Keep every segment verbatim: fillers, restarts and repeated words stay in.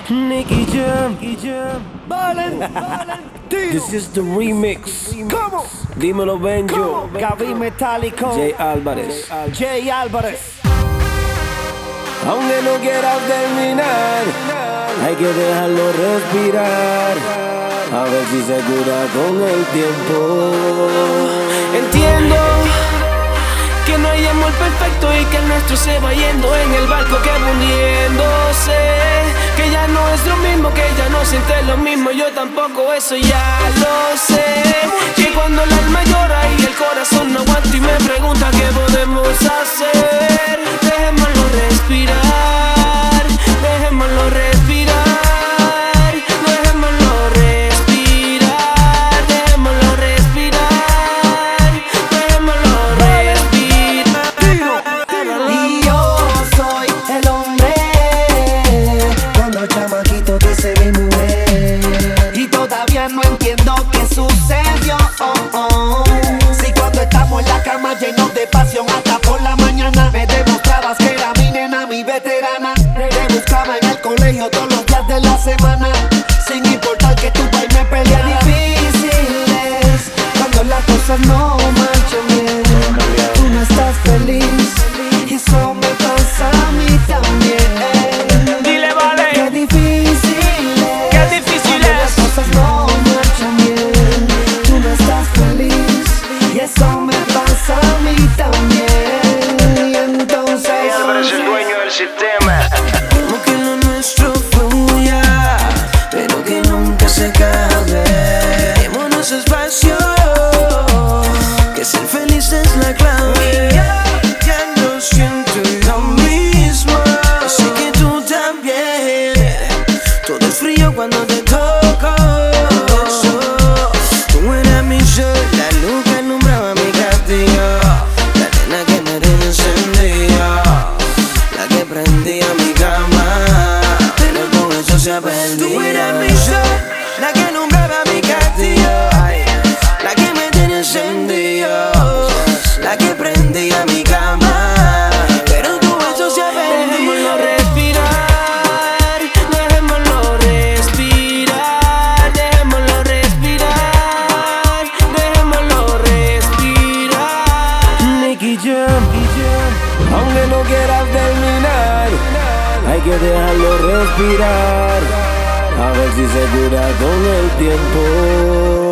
Nicky Jam, Valen, This is the remix. ¿Cómo? Dímelo Benjo, Gaby Metálico, Jay Álvarez. Jay Álvarez. Aunque no quieras terminar, hay que dejarlo respirar, a ver si se cura con el tiempo. Entiendo que no hay amor perfecto y que el nuestro se va yendo en el barco que va hundiéndose. Que ya no es lo mismo, que ya no siente lo mismo, yo tampoco, eso ya lo sé. Que cuando el alma llora y el corazón no aguanta y me pregunta qué podemos hacer, dejémoslo respirar, dejémoslo respirar. Llenos de pasión hasta por la mañana. Me demostrabas que era mi nena, mi veterana. Te buscaba en el colegio todos los días de la semana, sin importar que tu país me pelea. Difíciles cuando las cosas no marchan bien, tú no estás feliz y eso me pasa a mí también. Dile vale, qué difícil es, qué difícil cuando es. las cosas no marchan bien, tú no estás feliz y eso me pasa a mí también. Y entonces Álvarez es el dueño del sistema. Como que lo nuestro fluya, pero que nunca se acabe. Démonos espacio, que ser feliz es la clave. Ya no siento lo mismo, sé que tú también. Todo es frío cuando te toco. Tú eras mi sol, la luz que alumbraba mi castillo, la nena que me tenía encendida, la que prendía mi cama, pero con eso se ha perdido. Tú eras mi sol, la que alumbraba mi castillo, la que me tenía encendido, la que prendía mi cama, pero con eso se ha perdido. Dejémoslo respirar, dejémoslo respirar, dejémoslo respirar, dejémoslo respirar. Nicky Jam, aunque no quieras terminar, hay que dejarlo respirar, a ver si se cura con el tiempo.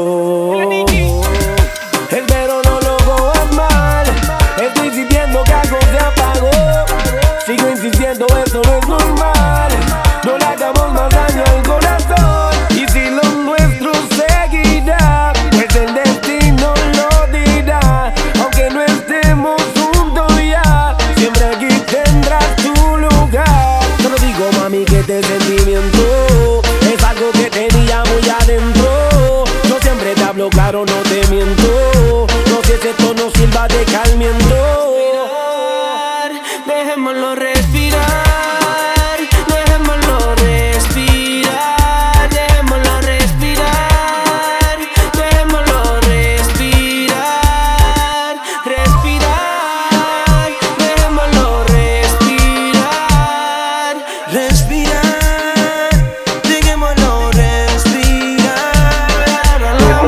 Espero no lo cojas mal, estoy sintiendo que algo se apagó. Sigo insistiendo, esto no es normal, no le hagamos más daño al corazón. Y si lo nuestro seguirá, pues el destino lo dirá. Aunque no estemos juntos ya, siempre aquí tendrás tu lugar. Te lo digo mami que este sentimiento es algo que tenía muy adentro. Yo siempre te hablo claro, no te miento. No sé si esto nos sirva de calmiento. Dejémoslo respirar, dejémoslo respirar, dejémoslo respirar, dejémoslo respirar, respirar, dejémoslo respirar, respirar, dejémoslo respirar.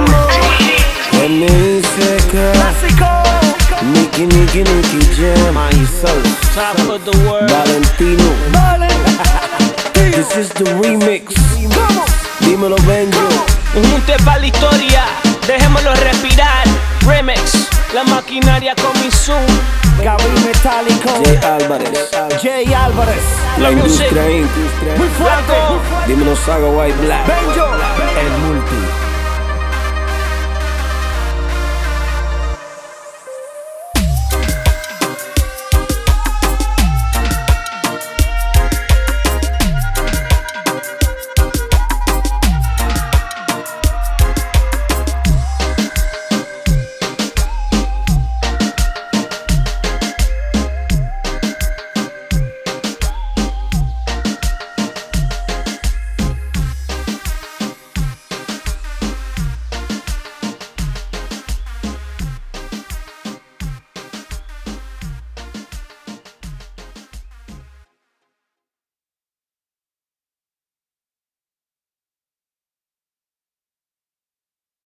M S K, Nicky, Nicky, Nicky Jam, myself, Top of the world. Valentino. This is the remix. Dímelo Benjo. Un junte para la historia, dejémoslo respirar. Remix, la maquinaria con mi zoom. Gaby Metálico, Jay Álvarez, Jay Álvarez, la industria Inc. Muy fuerte. Dímelo Saga White Black, Benjo, el multi.